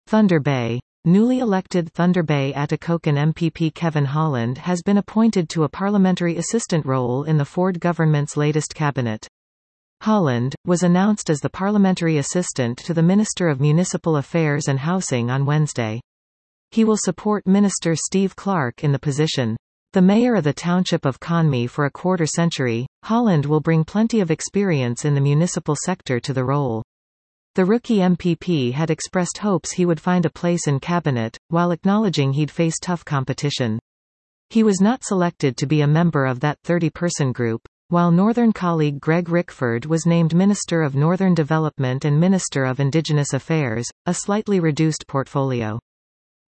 Thunder Bay. Newly elected Thunder Bay Atikokan MPP Kevin Holland has been appointed to a parliamentary assistant role in the Ford government's latest cabinet. Holland was announced as the parliamentary assistant to the Minister of Municipal Affairs and Housing on Wednesday. He will support Minister Steve Clark in the position. The mayor of the township of Conwy for a quarter-century, Holland will bring plenty of experience in the municipal sector to the role. The rookie MPP had expressed hopes he would find a place in cabinet, while acknowledging he'd face tough competition. He was not selected to be a member of that 30-person group, while Northern colleague Greg Rickford was named Minister of Northern Development and Minister of Indigenous Affairs, a slightly reduced portfolio.